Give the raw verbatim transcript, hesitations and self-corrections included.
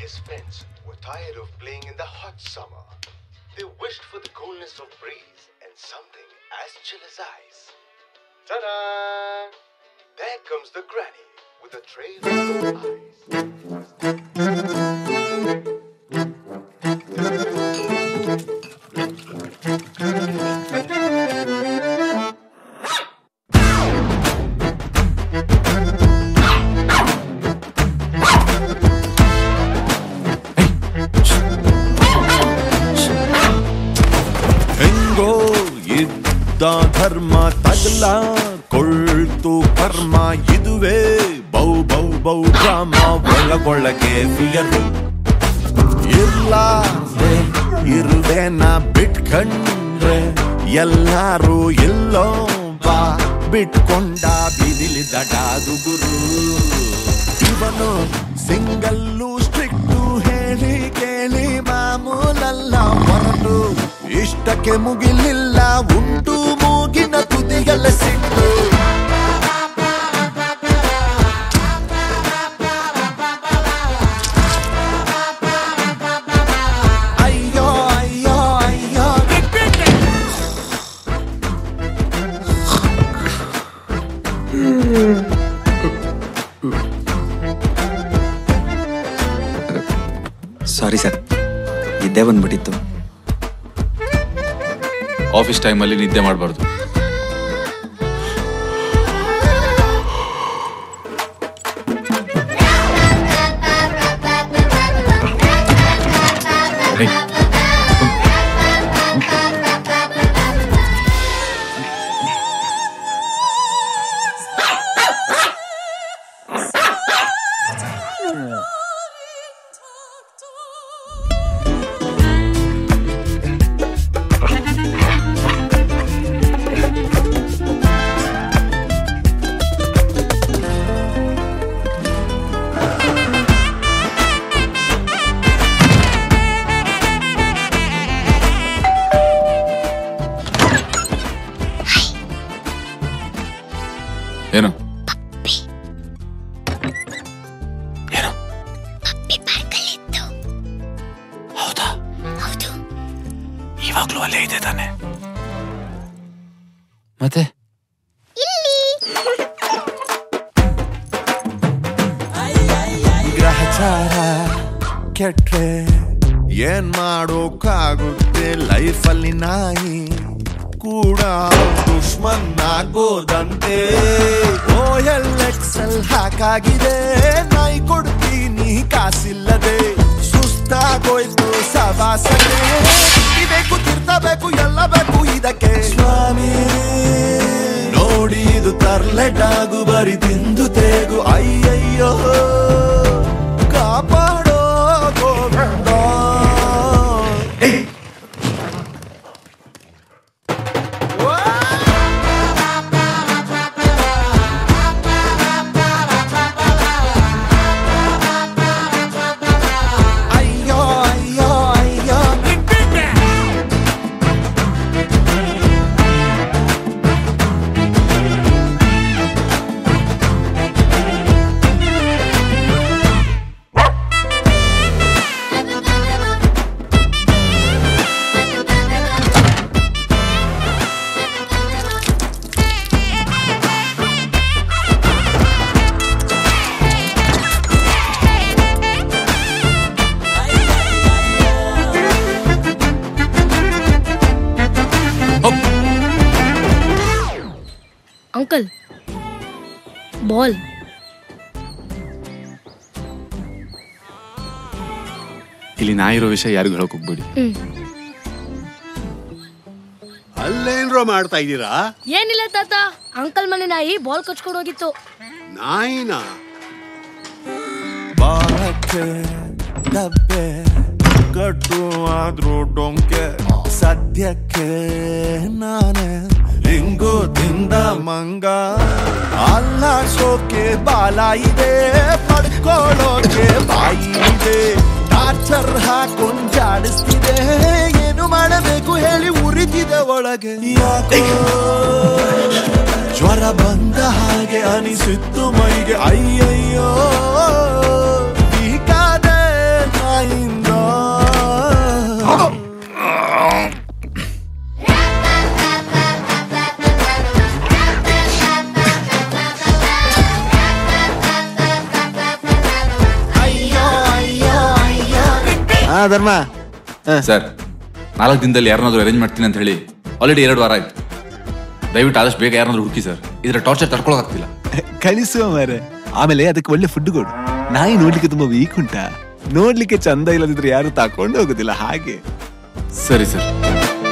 his friends were tired of playing in the hot summer. They wished for the coolness of breeze and something as chill as ice. Ta-da! There comes the granny with a tray full of ಧರ್ಮ ತಗಲ ಕೊಳ್ತು ಕರ್ಮ ಇದುವೇ ಬೌ ಬೌ ಬೌ drama ಒಳಗೊಳಗೆ fear ಇರ್ಲಾದೆ ಇರುವೆ ನಾ ಬಿಟ್ಕಂಡ್ರೆ ಎಲ್ಲಾರು ಎಲ್ಲೋ ಬಾ ಬಿಟ್ಕೊಂಡ ಬಿದಿಲಿ ದಡಾದು ಗುರು ಇವನು single strict ಹೇಳಿ ಕೇಳಿ ಮಾಮೂಲಲ್ಲ ಹೊರಟು ಇಷ್ಟಕ್ಕೆ ಮುಗಿಲಿಲ್ಲ ಉಂಟು ಮೂಗಿನ ತುದಿಯಲ್ಲ ಸಿಟ್ಟು ಅಯ್ಯೋ ಅಯ್ಯೋ ಅಯ್ಯೋ ಸಾರಿ ಸರ್ ಇದ್ದೇ ಬಂದ್ಬಿಟ್ಟಿತ್ತು ಆಫೀಸ್ ಟೈಮಲ್ಲಿ ನಿದ್ದೆ ಮಾಡಬಾರ್ದು ಏನು ಏನು ಹೌದಾ ಹೌದು ಇವಾಗ್ಲೂ ಅಲ್ಲೇ ಇದೆ ತಾನೆ ಮತ್ತೆ ಗ್ರಹಚಾರ ಕೆಟ್ರೆ ಏನ್ ಮಾಡೋಕ್ಕಾಗುತ್ತೆ ಲೈಫಲ್ಲಿ ನಾಯಿ ಕೂಡ ದುಶ್ಮನ್ ಆಗೋದಂತೆ ಓ ಎಲ್ ಎಕ್ಸೆಲ್ ಹಾಕಾಗಿದೆ ನಾಯಿ ಕೊಡ್ತೀನಿ ಕಾಸಿಲ್ಲದೆ ಸುಸ್ತಾಗೋಯ್ತು ಸವಾಸನೆ ಬೇಕು ತಿರ್ತಬೇಕು ಎಲ್ಲ ಬೇಕು ಇದಕ್ಕೆ ಸ್ವಾಮಿ ನೋಡಿ ಇದು ತರ್ಲೆಟಾಗು ಬರಿ ತಿಂದು ತೇಗು ಅಯ್ಯಯ್ಯೋ ಕಾಪಾಡೋ ಗೋವಿಂದ ಅಂಕಲ್ ಬಾಲ್ ಇಲ್ಲಿ ನಾ ಇರೋ ವಿಷಯ ಯಾರಿಗೂ ಹೇಳಕ್ ಹೋಗ್ಬೇಡಿ ಅಲ್ಲೇನ್ರೋ ಮಾಡ್ತಾ ಇದ್ದೀರಾ ಏನಿಲ್ಲ ತಾತ ಅಂಕಲ್ ಮನೆ ನಾಯಿ ಬಾಲ್ ಕಚ್ಕೊಂಡು ಹೋಗಿತ್ತು ನಾಯಿನಾ ಬಾಳಕ್ಕೆ ಡಬ್ಬೆ ಕಟ್ಟು ಆದ್ರೂ ಡೊಂಕೆ ಸದ್ಯಕ್ಕೆ ನಾನೇ ಹಿಂಗು ತಿಂದ ಮಂಗ ಅಲ್ಲಾಡ್ಸೋಕೆ ಬಾಲ ಇದೆ ಪಡ್ಕೊಳ್ಳೋಕೆ ಬಾಯಿ ಇದೆ ಟಾರ್ಚರ್ ಹಾಕೊಂಡು ಜಾಡಿಸ್ತಿದೆ ಏನು ಮಾಡಬೇಕು ಹೇಳಿ ಉರಿತಿದೆ ಒಳಗೆ ಯಾಕೋ ಜ್ವರ ಬಂದ ಹಾಗೆ ಅನಿಸಿತ್ತು ಮೈಗೆ ಅಯ್ಯಯ್ಯೋ ಹೀಗಾದೆ ಧರ್ಮ ಸರ್ ನಾಲ್ಕು ದಿನದಲ್ಲಿ ಯಾರನ್ನಾದ್ರೂ ಅರೇಂಜ್ ಮಾಡ್ತೀನಿ ಅಂತ ಹೇಳಿ ಆಲ್ರೆಡಿ ಎರಡು ವಾರ ಆಯ್ತು. ದಯವಿಟ್ಟು ಆದಷ್ಟು ಬೇಗ ಯಾರನ್ನಾದ್ರೂ ಹುಡುಕಿ ಸರ್, ಇದರ ಟಾರ್ಚರ್ ತಡ್ಕೊಳಕ್ಕಾಗ್ತಿಲ್ಲ. ಕಳಿಸುವ ಮಾರೆ. ಆಮೇಲೆ ಅದಕ್ಕೆ ಒಳ್ಳೆ ಫುಡ್ ಕೊಡು. ನಾಯಿ ನೋಡ್ಲಿಕ್ಕೆ ತುಂಬಾ ವೀಕ್ ಉಂಟಾ, ನೋಡ್ಲಿಕ್ಕೆ ಚಂದ ಇಲ್ಲದಿದ್ರೆ ಯಾರು ತಕೊಂಡು ಹೋಗುದಿಲ್ಲ ಹಾಗೆ. ಸರಿ ಸರ್.